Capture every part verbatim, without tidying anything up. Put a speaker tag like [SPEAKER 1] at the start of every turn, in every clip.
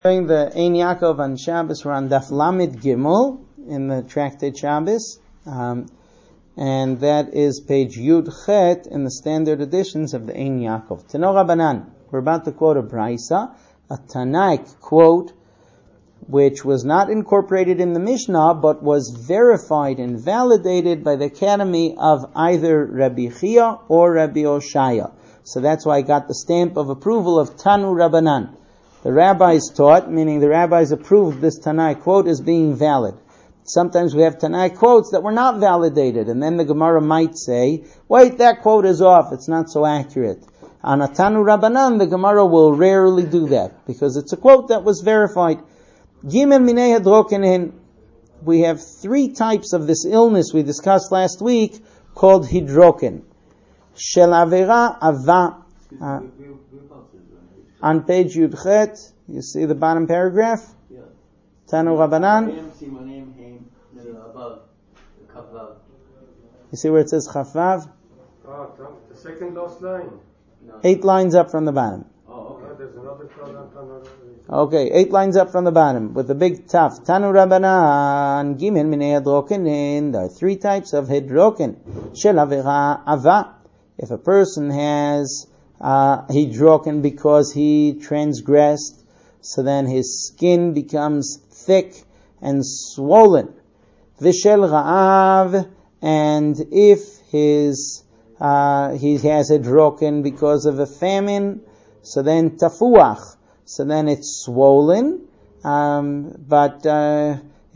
[SPEAKER 1] During the Ein Yaakov on Shabbos, we're on Daf Lamed Gimel in the Tractate Shabbos, um, and that is page Yud Chet in the standard editions of the Ein Yaakov. Tano Rabbanan, we're about to quote a Braisa, a Tanaik quote, which was not incorporated in the Mishnah, but was verified and validated by the Academy of either Rabbi Chia or Rabbi Oshaya. So that's why I got the stamp of approval of Tanu Rabbanan. The rabbis taught, meaning the rabbis approved this Tanai quote as being valid. Sometimes we have Tanai quotes that were not validated, and then the Gemara might say, wait, that quote is off, it's not so accurate. On a Tanu Rabbanan, the Gemara will rarely do that, because it's a quote that was verified. Gimel minei hadrokenin. We have three types of this illness we discussed last week, called hidroken. Shel avera ava. Uh, On page Yud Chet, you see the bottom paragraph? Yeah. Tanu Rabbanan. You see where it says Chavav?
[SPEAKER 2] Oh, the second last line.
[SPEAKER 1] Eight lines up from the bottom.
[SPEAKER 2] Oh, okay. There's another column.
[SPEAKER 1] Okay, eight lines up from the bottom with a big taf. Tanu Rabbanan, Gimel minei hadrokenin. There are three types of hidroken. Shel avera ava. If a person has Uh, hidroken because he transgressed, so then his skin becomes thick and swollen. Vishel ra'av, and if his uh, he has hidroken because of a famine, so then tafuach, so then it's swollen, um, but uh,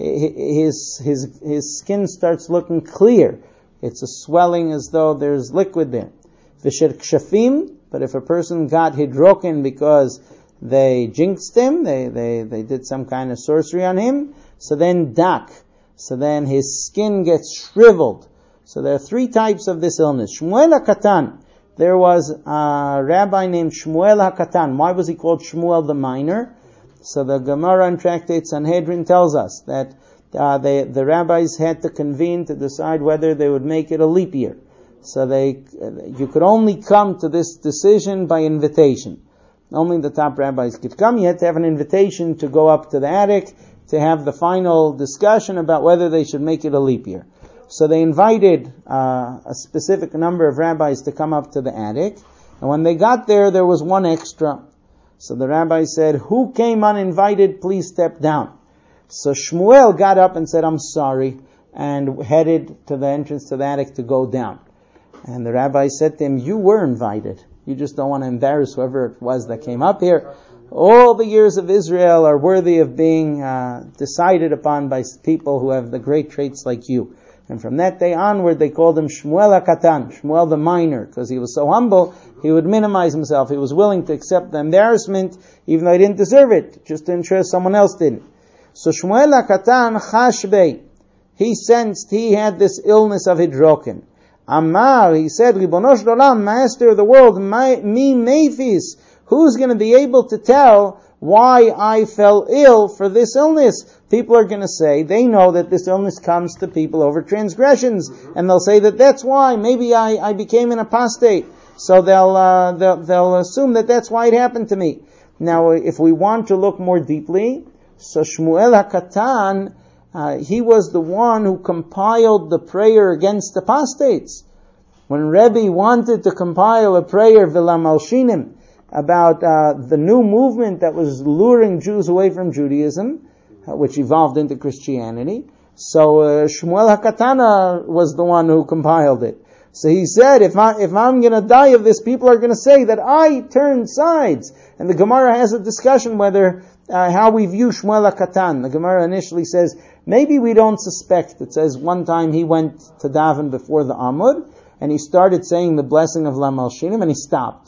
[SPEAKER 1] his his his skin starts looking clear. It's a swelling as though there's liquid there. Vishel kshafim. But if a person got hidroken because they jinxed him, they, they, they did some kind of sorcery on him, so then dak, so then his skin gets shriveled. So there are three types of this illness. Shmuel HaKatan, there was a rabbi named Shmuel HaKatan. Why was he called Shmuel the Minor? So the Gemara in Tractate Sanhedrin tells us that uh, they, the rabbis had to convene to decide whether they would make it a leap year. So they, you could only come to this decision by invitation. Only the top rabbis could come. You had to have an invitation to go up to the attic to have the final discussion about whether they should make it a leap year. So they invited uh, a specific number of rabbis to come up to the attic. And when they got there, there was one extra. So the rabbi said, who came uninvited, please step down. So Shmuel got up and said, I'm sorry, and headed to the entrance to the attic to go down. And the rabbi said to him, you were invited. You just don't want to embarrass whoever it was that came up here. All the years of Israel are worthy of being uh, decided upon by people who have the great traits like you. And from that day onward, they called him Shmuel HaKatan, Shmuel the Minor, because he was so humble, he would minimize himself. He was willing to accept the embarrassment, even though he didn't deserve it, just to ensure someone else didn't. So Shmuel HaKatan chashbei, he sensed he had this illness of hidroken. Amar, he said, Ribono shel olam, Master of the world, mi meifis, who's going to be able to tell why I fell ill for this illness? People are going to say, they know that this illness comes to people over transgressions, and they'll say that that's why, maybe I, I became an apostate. So they'll, uh, they'll, they'll assume that that's why it happened to me. Now, if we want to look more deeply, so Shmuel HaKatan, Uh, he was the one who compiled the prayer against apostates. When Rebbe wanted to compile a prayer, V'la Malshinim, about uh, the new movement that was luring Jews away from Judaism, uh, which evolved into Christianity, so uh, Shmuel HaKatana was the one who compiled it. So he said, if, I, if I'm going to die of this, people are going to say that I turned sides. And the Gemara has a discussion whether uh, how we view Shmuel HaKatan. The Gemara initially says, maybe we don't suspect. It says one time he went to daven before the Amud, and he started saying the blessing of La Malshinim, and he stopped.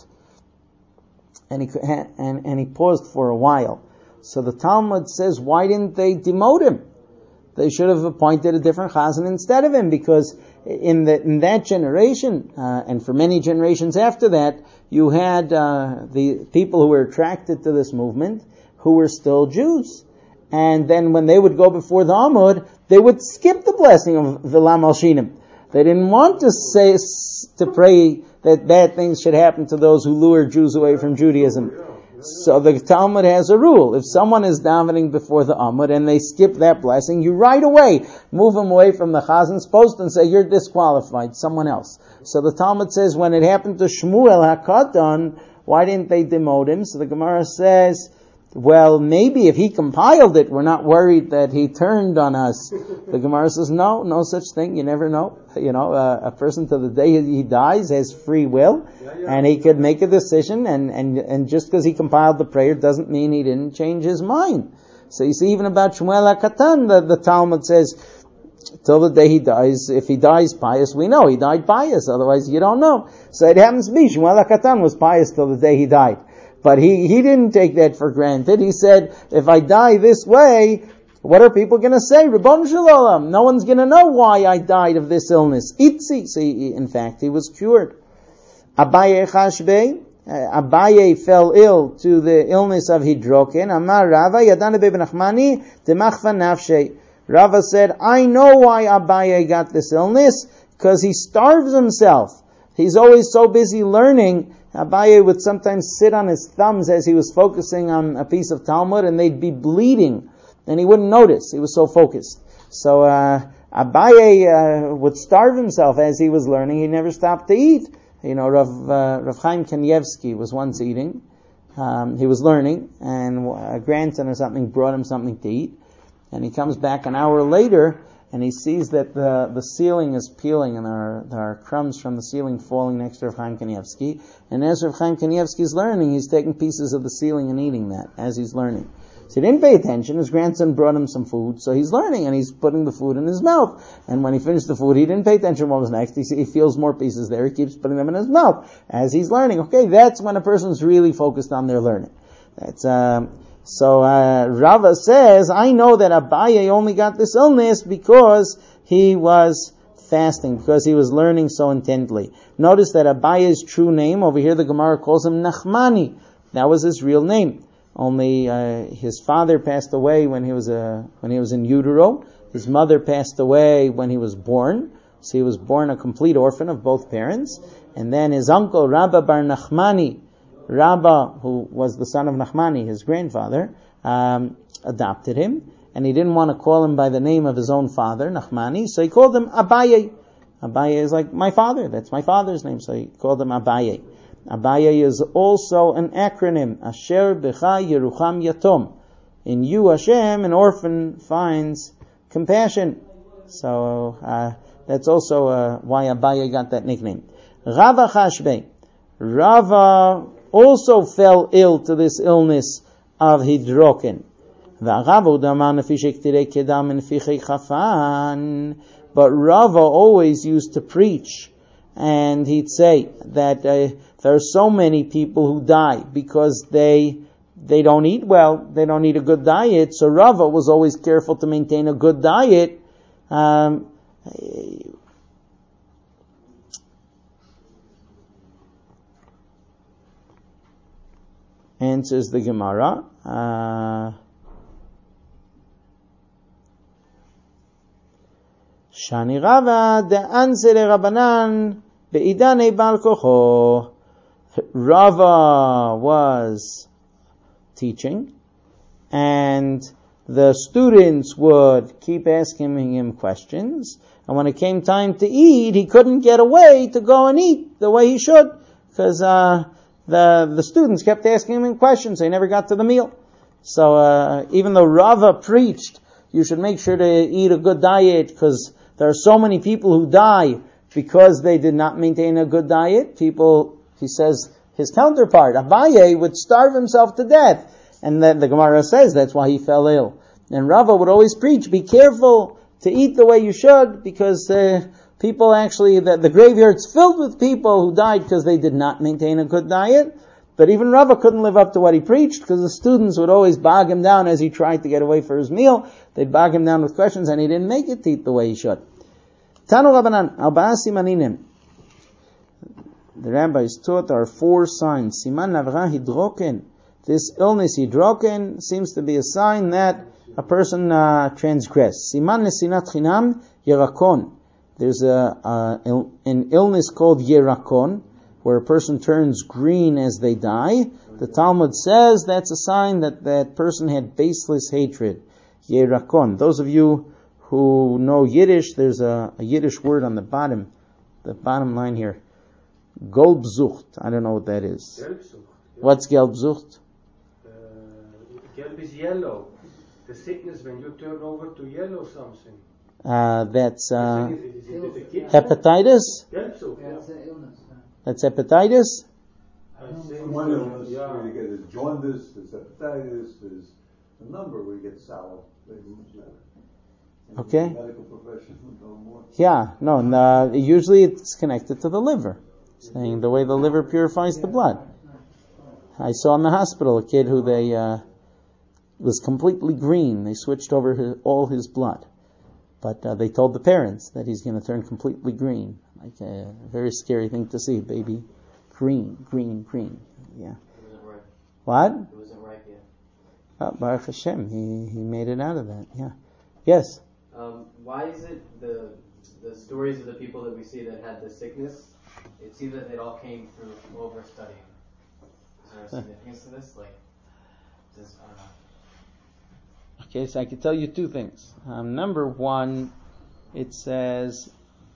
[SPEAKER 1] And he, and, and he paused for a while. So the Talmud says, why didn't they demote him? They should have appointed a different chazan instead of him, because in, the, in that generation, uh, and for many generations after that, you had uh, the people who were attracted to this movement who were still Jews. And then when they would go before the Amud, they would skip the blessing of V'la Malshinim. They didn't want to say, to pray that bad things should happen to those who lure Jews away from Judaism. So the Talmud has a rule. If someone is davening before the Amud and they skip that blessing, you right away move them away from the Chazan's post and say, you're disqualified, someone else. So the Talmud says, when it happened to Shmuel HaKatan, why didn't they demote him? So the Gemara says, well, maybe if he compiled it, we're not worried that he turned on us. The Gemara says, no, no such thing. You never know. You know, uh, a person to the day he dies has free will, yeah, yeah. and he could make a decision, and, and, and just because he compiled the prayer doesn't mean he didn't change his mind. So you see, even about Shmuel HaKatan, the, the Talmud says, till the day he dies, if he dies pious, we know he died pious, otherwise you don't know. So it happens to be, Shmuel HaKatan was pious till the day he died. But he, he didn't take that for granted. He said, if I die this way, what are people going to say? Ribbon Shalom. No one's going to know why I died of this illness. Itzi. So he, in fact, he was cured. Abaye Chashbei. Uh, Abaye fell ill to the illness of hidroken. Amar Rava Yadane Beben Nachmani Demachva Nafshe. Rava said, I know why Abaye got this illness, because he starves himself. He's always so busy learning. Abaye would sometimes sit on his thumbs as he was focusing on a piece of Talmud, and they'd be bleeding, and he wouldn't notice. He was so focused. So uh, Abaye uh, would starve himself as he was learning. He never stopped to eat. You know, Rav, uh, Rav Chaim Kanievsky was once eating. Um, he was learning, and a grandson or something brought him something to eat. And he comes back an hour later, and he sees that the, the ceiling is peeling, and there are, there are crumbs from the ceiling falling next to Rav Chaim Kanievsky. And as Rav Chaim Kanievsky is learning, he's taking pieces of the ceiling and eating that as he's learning. So he didn't pay attention. His grandson brought him some food, so he's learning, and he's putting the food in his mouth. And when he finished the food, he didn't pay attention what was next. He, he feels more pieces there. He keeps putting them in his mouth as he's learning. Okay, that's when a person's really focused on their learning. That's um, so uh, Rava says, I know that Abaye only got this illness because he was fasting, because he was learning so intently. Notice that Abaye's true name, over here the Gemara calls him Nachmani. That was his real name. Only uh, his father passed away when he was a, when he was in utero. His mother passed away when he was born. So he was born a complete orphan of both parents. And then his uncle, Rabba bar Nachmani, Rabba, who was the son of Nachmani, his grandfather, um, adopted him. And he didn't want to call him by the name of his own father, Nachmani, so he called him Abaye. Abaye is like my father. That's my father's name, so he called him Abaye. Abaye is also an acronym, Asher Becha Yerucham Yatom. In you, Hashem, an orphan finds compassion. So uh, that's also uh, why Abaye got that nickname. Rava Chashbei. Rava also fell ill to this illness of hidroken. But Rava always used to preach, and he'd say that uh, there are so many people who die because they they don't eat well, they don't eat a good diet. So Rava was always careful to maintain a good diet. Um, answers the Gemara. Uh, Shani Rava de ansere Rabbanan beidane bal kocho. Rava was teaching, and the students would keep asking him questions, and when it came time to eat, he couldn't get away to go and eat the way he should, because uh, the the students kept asking him questions. They never got to the meal. So uh, even though Rava preached, you should make sure to eat a good diet, because there are so many people who die because they did not maintain a good diet. People, he says, his counterpart, Abaye, would starve himself to death. And then the Gemara says that's why he fell ill. And Rava would always preach, be careful to eat the way you should, because uh, people actually, the, the graveyard's filled with people who died because they did not maintain a good diet. But even Rava couldn't live up to what he preached, because the students would always bog him down as he tried to get away for his meal. They'd bog him down with questions, and he didn't make it to eat the way he should. Tanu Rabbanan, Arba'a Simaninim. The rabbis taught there are four signs. Siman Navra Hidroken. This illness, Hidroken, seems to be a sign that a person uh, transgressed. Siman Nesinat Chinam Yerakon. There's a, a an illness called Yerakon, where a person turns green as they die. The Talmud says that's a sign that that person had baseless hatred. Yerakon. Those of you who know Yiddish, there's a, a Yiddish word on the bottom, the bottom line here. Golbzucht. I don't know what that is.
[SPEAKER 2] Gelbsucht. Yeah.
[SPEAKER 1] What's Gelbzucht?
[SPEAKER 2] Uh, gelb is yellow. The sickness when you turn over to yellow something.
[SPEAKER 1] Uh, that's uh,
[SPEAKER 2] Is it- is it the kids?
[SPEAKER 1] hepatitis.
[SPEAKER 2] Gelbsucht,
[SPEAKER 3] Yeah,
[SPEAKER 2] yeah.
[SPEAKER 3] it's an illness. huh?
[SPEAKER 1] That's hepatitis.
[SPEAKER 2] I think
[SPEAKER 4] One
[SPEAKER 2] so,
[SPEAKER 4] illness,
[SPEAKER 2] yeah.
[SPEAKER 4] where you get is jaundice, there's hepatitis, there's a number where you get sour. And
[SPEAKER 1] Okay.
[SPEAKER 4] the medical profession would know more.
[SPEAKER 1] Yeah, no, no, usually it's connected to the liver, saying the way the liver purifies the blood. I saw in the hospital a kid who they uh, was completely green. They switched over his, all his blood, but uh, they told the parents that he's going to turn completely green. Like a very scary thing to see, baby, green, green, green. Yeah.
[SPEAKER 5] It wasn't ripe.
[SPEAKER 1] What?
[SPEAKER 5] It wasn't ripe yet.
[SPEAKER 1] Uh, Baruch Hashem, he he made it out of that. Yeah. Yes.
[SPEAKER 5] Um, why is it the the stories of the people that we see that had the sickness? It seems that it all came through overstudying. Is there a significance to this? Like, does I don't know.
[SPEAKER 1] Okay, so I can tell you two things. Um, number one, it says,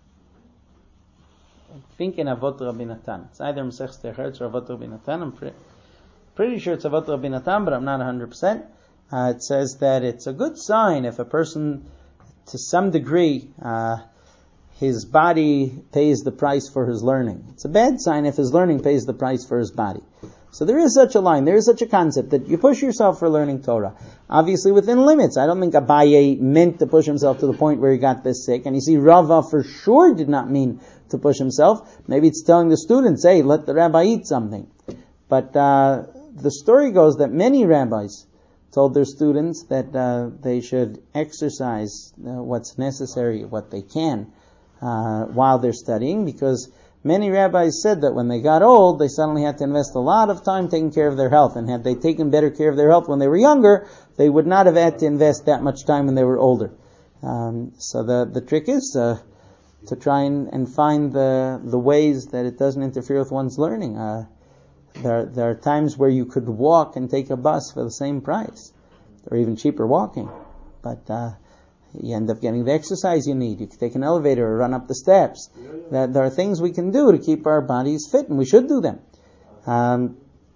[SPEAKER 1] I think in Avot Rabbi Natan. It's either Masech Techeretz or Avot Rabbi Natan. I'm pre- pretty sure it's Avot Rabbi Natan, but I'm not one hundred percent. Uh, it says that it's a good sign if a person, to some degree, uh, his body pays the price for his learning. It's a bad sign if his learning pays the price for his body. So there is such a line, there is such a concept that you push yourself for learning Torah. Obviously within limits. I don't think Abaye meant to push himself to the point where he got this sick. And you see, Rava for sure did not mean to push himself. Maybe it's telling the students, hey, let the rabbi eat something. But uh, the story goes that many rabbis told their students that uh, they should exercise uh, what's necessary, what they can, uh, while they're studying, because many rabbis said that when they got old, they suddenly had to invest a lot of time taking care of their health, and had they taken better care of their health when they were younger, they would not have had to invest that much time when they were older. Um, so the the trick is uh, to try and, and find the the ways that it doesn't interfere with one's learning. Uh, There, there are times where you could walk and take a bus for the same price, or even cheaper walking. But uh, you end up getting the exercise you need. You can take an elevator or run up the steps. There, there are things we can do to keep our bodies fit, and we should do them. Um,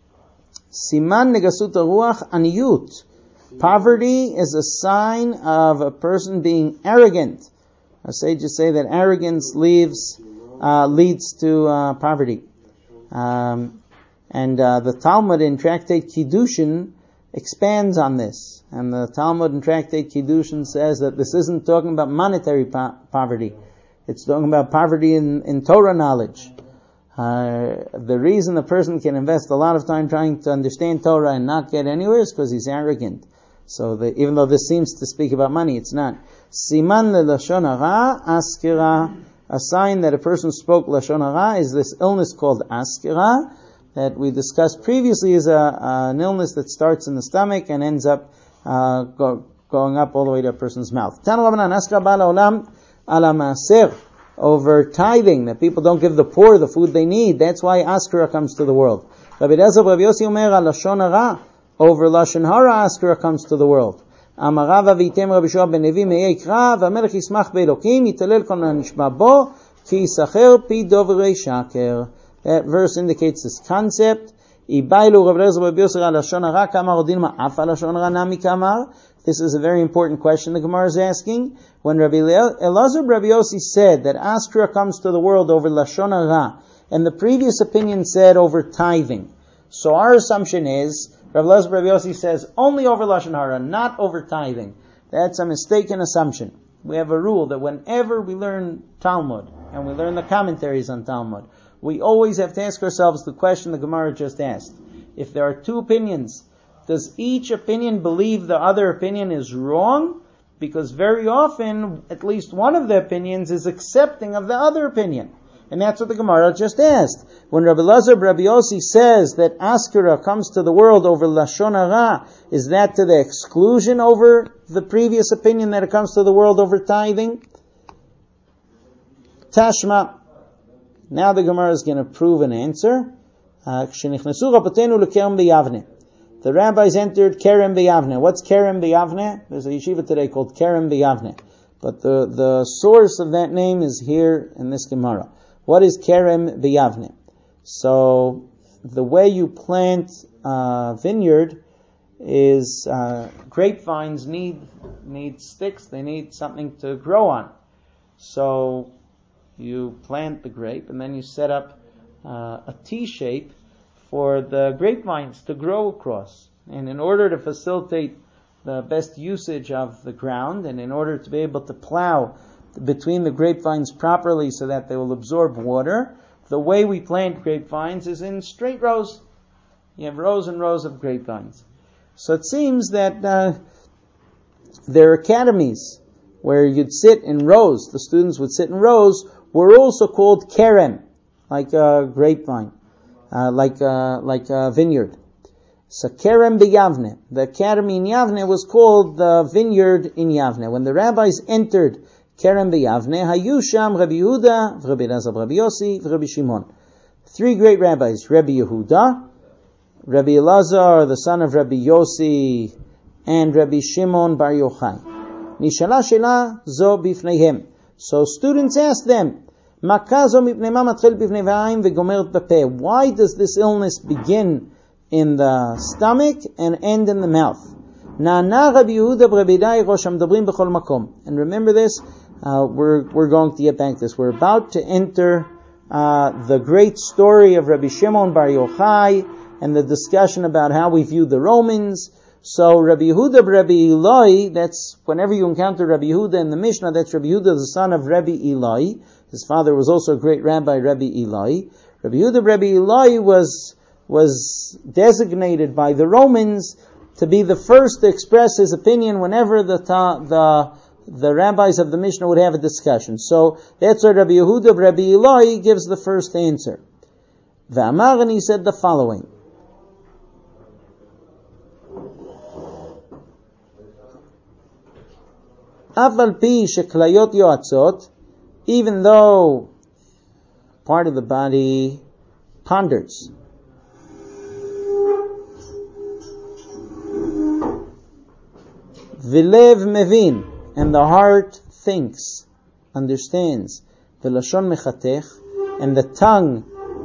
[SPEAKER 1] Siman negasut ruach aniyut. Poverty is a sign of a person being arrogant. Our sages say that arrogance leaves, uh, leads to uh, poverty. Um, And uh, the Talmud in Tractate Kiddushin expands on this. And the Talmud in Tractate Kiddushin says that this isn't talking about monetary po- poverty. It's talking about poverty in, in Torah knowledge. Uh, the reason a person can invest a lot of time trying to understand Torah and not get anywhere is because he's arrogant. So the, even though this seems to speak about money, it's not. Siman lelashon hara askira. A sign that a person spoke lashon hara is this illness called askira, that we discussed previously, is a, uh, an illness that starts in the stomach and ends up uh, go, going up all the way to a person's mouth. Over tithing, that people don't give the poor the food they need. That's why askara comes to the world. Rabbi Elazar, Rabbi Yossi Omer, lashon hara, over lashon hara askara comes to the world. Amarav avitem Rabbi Shua ben Levi me'ei kra, v'amelech yismach be'elokim, yitalel kol nishma bo, ki yisacher pi dovrei shaker. That verse indicates this concept. This is a very important question the Gemara is asking. When Rabbi Elazar Rabbi Yossi said that askara comes to the world over lashon hara, and the previous opinion said over tithing, so our assumption is Rabbi Elazar Rabbi Yossi says only over lashon hara, not over tithing. That's a mistaken assumption. We have a rule that whenever we learn Talmud and we learn the commentaries on Talmud, we always have to ask ourselves the question the Gemara just asked. If there are two opinions, does each opinion believe the other opinion is wrong? Because very often, at least one of the opinions is accepting of the other opinion. And that's what the Gemara just asked. When Rabbi Elazar Rabbi Yossi says that askara comes to the world over lashon hara, is that to the exclusion over the previous opinion that it comes to the world over tithing? Tashma. Now the Gemara is going to prove an answer. כשנכנסו רבותינו לכרם ביבנה. The rabbis entered Kerem B'Yavne. What's Kerem B'Yavne? There's a yeshiva today called Kerem B'Yavne. But the, the source of that name is here in this Gemara. What is Kerem B'Yavne? So, the way you plant a vineyard is, uh, grapevines need, need sticks, they need something to grow on. So, you plant the grape and then you set up uh, a T-shape for the grapevines to grow across. And in order to facilitate the best usage of the ground, and in order to be able to plow between the grapevines properly so that they will absorb water, the way we plant grapevines is in straight rows. You have rows and rows of grapevines. So it seems that uh, their academies, where you'd sit in rows, the students would sit in rows, were also called kerem, like a grapevine. Uh, like uh, like a vineyard. So Kerem B'Yavne, the academy in Yavne was called the vineyard in Yavne. When the rabbis entered Kerem B'Yavne, Hayu Sham Rabbi Yehuda, Rabbi Elazar, Rabbi Yossi, Rabbi Shimon. Three great rabbis: Rabbi Yehuda, Rabbi Elazar, the son of Rabbi Yossi, and Rabbi Shimon Bar Yochai. Nishala Shela Zo Bifneihem. So students asked them, why does this illness begin in the stomach and end in the mouth? And remember this, uh, we're, we're going to get back to this. We're about to enter uh, the great story of Rabbi Shimon Bar Yochai and the discussion about how we view the Romans. So Rabbi Yehuda, Rabbi Eloi, that's whenever you encounter Rabbi Yehuda in the Mishnah, that's Rabbi Yehuda, the son of Rabbi Eloi. His father was also a great rabbi, Rabbi Eloi. Rabbi Yehuda, Rabbi Eloi was, was designated by the Romans to be the first to express his opinion whenever the, ta, the, the rabbis of the Mishnah would have a discussion. So that's why Rabbi Yehuda, Rabbi Eloi gives the first answer. V'amar, and he said the following. Aval pi sheklayot yoatzot, even though part of the body ponders. Vilev mevin, and the heart thinks, understands. Velashon mechatech, and the tongue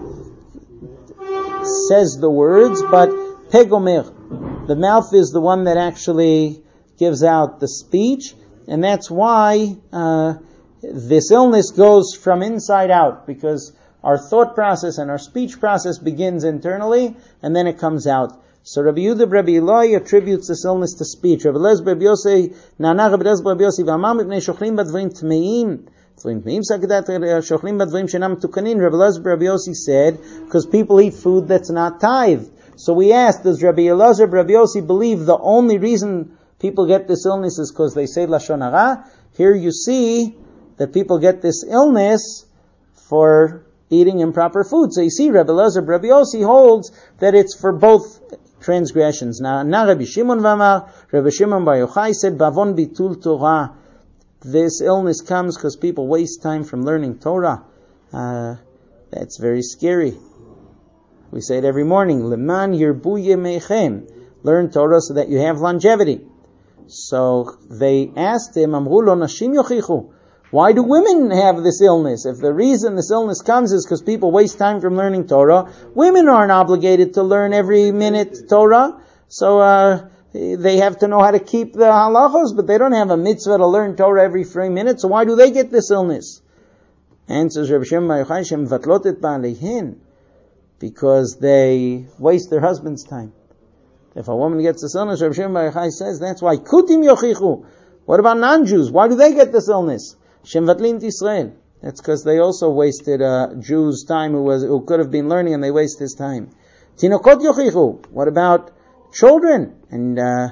[SPEAKER 1] says the words, but pegomer, the mouth is the one that actually gives out the speech, and that's why uh, this illness goes from inside out, because our thought process and our speech process begins internally, and then it comes out. So Rabbi Yehuda, Rabbi Eloi attributes this illness to speech. Rabbi Elazar, Rabbi Yossi, Nana, Rabbi Elazar, Rabbi Yossi, V'amam mipnei shochlim badvarim tmeim, dvarim tmeim sakedat shochlim badvarim shenam tukanin. Rabbi Elazar, Rabbi Yossi said, because people eat food that's not tithed. So we asked, does Rabbi Elazar, Rabbi Yossi believe the only reason people get this illness is because they say Lashon Hara? Here you see that people get this illness for eating improper food. So you see, Rabbi Elazar, Rabbi Yossi holds that it's for both transgressions. Now, now Rabbi Shimon Vamar, Rabbi Shimon Bar Yochai said, Bavon bitul Torah. This illness comes because people waste time from learning Torah. Uh, that's very scary. We say it every morning. Leman yirbu yemechem. Learn Torah so that you have longevity. So they asked him, Amru lo nashim yochichu. Why do women have this illness? If the reason this illness comes is because people waste time from learning Torah, women aren't obligated to learn every minute Torah. So uh, they have to know how to keep the halachos, but they don't have a mitzvah to learn Torah every three minutes. So why do they get this illness? Answers Rabbi Shimon Bar Yochai, Shem vatlot et ba'aleihin, because they waste their husband's time. If a woman gets this illness, Rabbi Shimon Bar Yochai says, that's why kutim yochichu. What about non-Jews? Why do they get this illness? Shem vatlin Israel. That's because they also wasted a Jew's time who was who could have been learning, and they waste his time. Tinokot yochichu. What about children? And uh,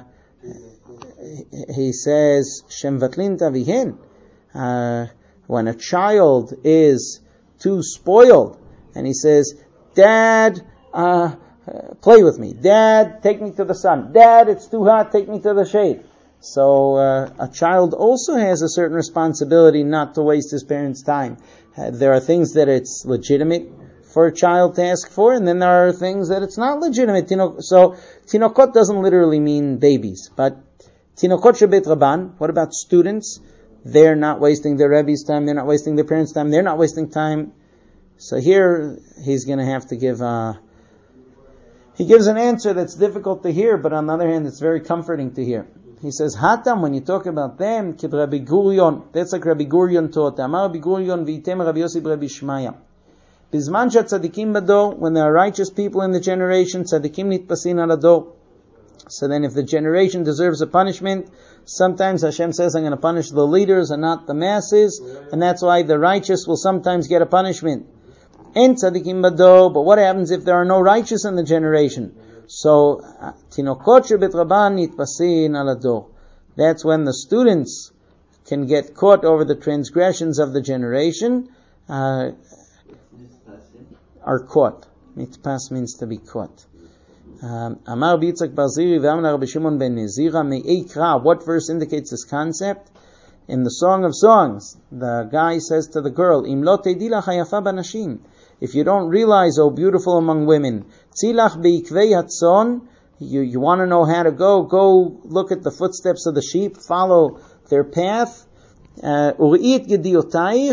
[SPEAKER 1] he says, Shem vatlin tavihin. Uh, when a child is too spoiled, and he says, Dad, uh, play with me. Dad, take me to the sun. Dad, it's too hot, take me to the shade. So uh, a child also has a certain responsibility not to waste his parents' time. Uh, there are things that it's legitimate for a child to ask for, and then there are things that it's not legitimate. Tinok, so, tinokot doesn't literally mean babies, but tinokot shebet rabban, what about students? They're not wasting their Rebbe's time, they're not wasting their parents' time, they're not wasting time. So here, he's gonna have to give a, he gives an answer that's difficult to hear, but on the other hand, it's very comforting to hear. He says, Hatam, when you talk about them, kid Rabbi Gurion, that's like Rabbi Gurion taught. Amar Rabbi Gurion, v'item Rabbi Yossi Rabbi Shmaya. Bizman shat tzadikim bador, when there are righteous people in the generation, tzadikim nitpasin al ador. So then if the generation deserves a punishment, sometimes Hashem says, I'm going to punish the leaders and not the masses, and that's why the righteous will sometimes get a punishment. En tzadikim bador, but what happens if there are no righteous in the generation? So, tinokot shebet rabban nitpasin al ador. That's when the students can get caught over the transgressions of the generation, uh, are caught. Nitpas means to be caught. Amar Bitzak Barziri v'amar Rabbi Shimon ben Nezira me'ikra. What verse indicates this concept? In the Song of Songs, the guy says to the girl, Im lo teidi lach hayafa banashim. If you don't realize, oh beautiful among women, tzilach beikvei hatzon, you you want to know how to go, go look at the footsteps of the sheep, follow their path. Uri'it gediotaich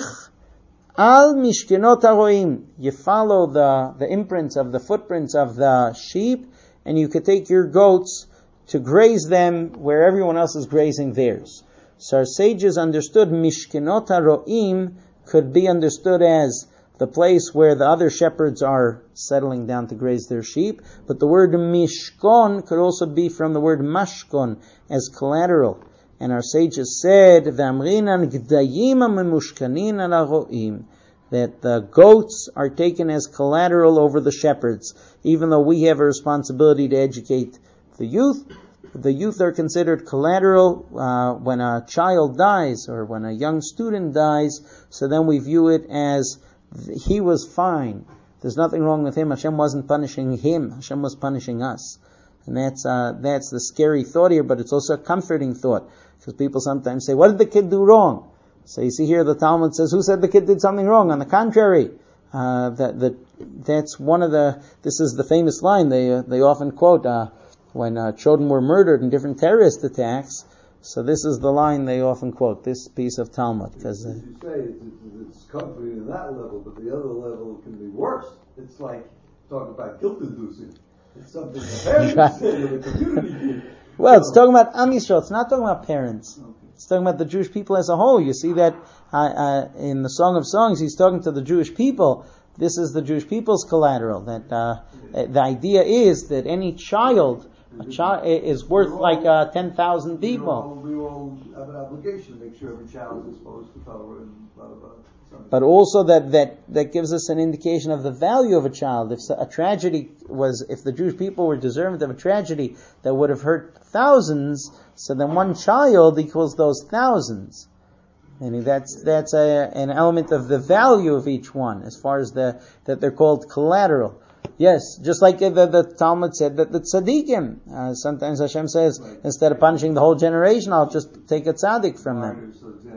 [SPEAKER 1] al mishkenot haroim. You follow the, the imprints of the footprints of the sheep, and you could take your goats to graze them where everyone else is grazing theirs. So our sages understood mishkenot haroim could be understood as the place where the other shepherds are settling down to graze their sheep, but the word mishkon could also be from the word mashkon, as collateral. And our sages said, V'amrinan gdayim amemushkanin ala ro'im, that the goats are taken as collateral over the shepherds, even though we have a responsibility to educate the youth. The youth are considered collateral uh, when a child dies or when a young student dies, so then we view it as he was fine. There's nothing wrong with him. Hashem wasn't punishing him. Hashem was punishing us. And that's uh, that's the scary thought here, but it's also a comforting thought. Because people sometimes say, what did the kid do wrong? So you see here the Talmud says, who said the kid did something wrong? On the contrary, uh, that, that that's one of the, this is the famous line they uh, they often quote uh, when uh, children were murdered in different terrorist attacks. So this is the line they often quote, this piece of Talmud. Because uh,
[SPEAKER 4] as you say, it's, it's comforting at that level, but the other level can be worse. It's like talking about guilt-inducing. It's something the parents say or the community did.
[SPEAKER 1] Well, it's talking about Am Yisrael. It's not talking about parents. Okay. It's talking about the Jewish people as a whole. You see that uh, uh, in the Song of Songs, he's talking to the Jewish people. This is the Jewish people's collateral. That uh, okay. The idea is that any child A child is worth all, like uh, ten thousand people.
[SPEAKER 4] We all, we all have an obligation to make sure every child is exposed to Torah and blah, blah, blah.
[SPEAKER 1] But also that, that, that gives us an indication of the value of a child. If a tragedy was, if the Jewish people were deserving of a tragedy that would have hurt thousands, so then one child equals those thousands. And that's, that's a, an element of the value of each one, as far as the, that they're called collateral. Yes, just like the, the Talmud said that the tzaddikim, uh, sometimes Hashem says, right. Instead of punishing the whole generation, I'll just take a tzaddik from them.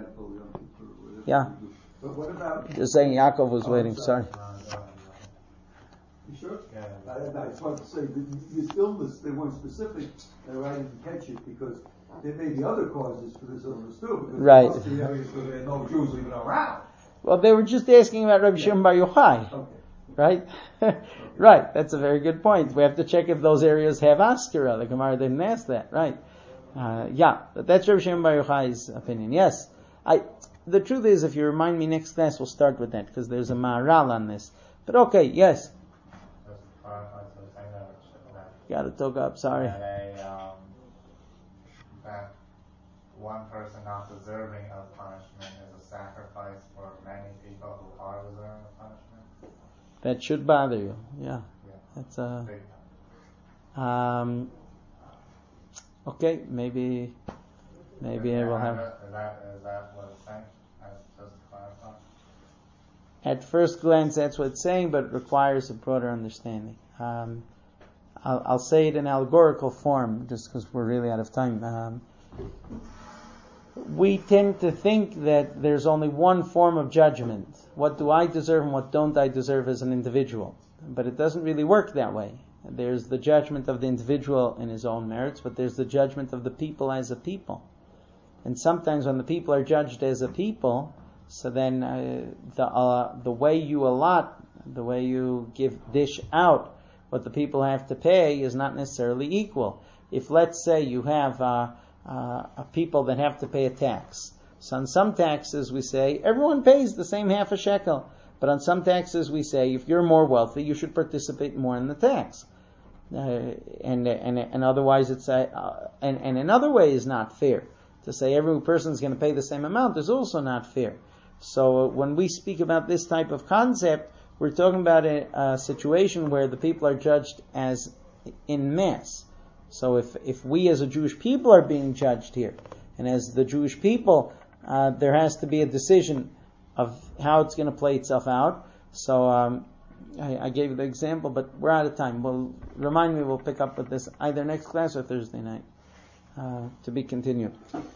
[SPEAKER 1] Yeah.
[SPEAKER 4] But what about...
[SPEAKER 1] Just saying Yaakov was oh, waiting, sorry.
[SPEAKER 4] sorry. You sure? Yeah. I, I just wanted to say, this illness, they weren't specific, and I didn't catch it, because there may be other causes for this illness too, because
[SPEAKER 1] right.
[SPEAKER 4] most of the areas where there are no Jews even around.
[SPEAKER 1] Well, they were just asking about Rabbi yeah. Shimon Bar Yochai. Okay. Right? Right, that's a very good point. We have to check if those areas have Askara. The Gemara didn't ask that, right? Uh, yeah, but that's Rabbi Shimon Bar Yochai's opinion. Yes. I, the truth is, if you remind me next class, we'll start with that, because there's a Maharal on this. But okay, yes. Got to talk up, sorry.
[SPEAKER 3] That, a, um, that one person not deserving of punishment is a sacrifice for many people who are deserving of punishment.
[SPEAKER 1] That should bother you, yeah.
[SPEAKER 3] yeah.
[SPEAKER 1] That's a. Um. Okay, maybe, maybe I will have.
[SPEAKER 3] Is that, is that what it's saying? Just to clarify.
[SPEAKER 1] At first glance, that's what it's saying, but it requires a broader understanding. Um, I'll, I'll say it in allegorical form, just because we're really out of time. Um, we tend to think that there's only one form of judgment. What do I deserve and what don't I deserve as an individual? But it doesn't really work that way. There's the judgment of the individual in his own merits, but there's the judgment of the people as a people. And sometimes when the people are judged as a people, so then uh, the uh, the way you allot, the way you give dish out what the people have to pay is not necessarily equal. If, let's say, you have uh, uh, a people that have to pay a tax, so on some taxes we say everyone pays the same half a shekel, but on some taxes we say if you're more wealthy you should participate more in the tax, uh, and and and otherwise it's a, uh, and and another way is not fair. To say every person is going to pay the same amount is also not fair. So when we speak about this type of concept, we're talking about a, a situation where the people are judged as in mass. So if, if we as a Jewish people are being judged here, and as the Jewish people, uh, there has to be a decision of how it's going to play itself out. So um, I, I gave you the example, but we're out of time. Well, remind me, we'll pick up with this either next class or Thursday night. Uh, to be continued.